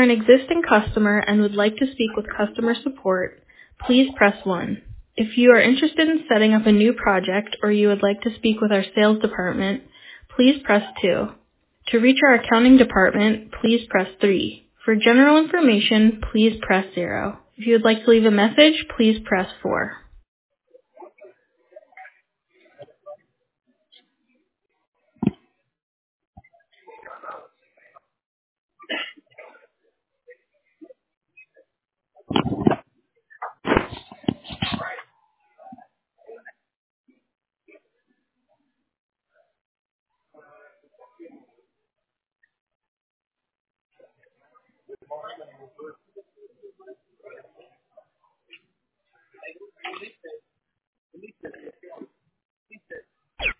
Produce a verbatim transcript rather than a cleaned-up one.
an existing customer and would like to speak with customer support, please press one. If you are interested in setting up a new project or you would like to speak with our sales department, please press two. To reach our accounting department, please press three. For general information, please press zero. If you would like to leave a message, please press four.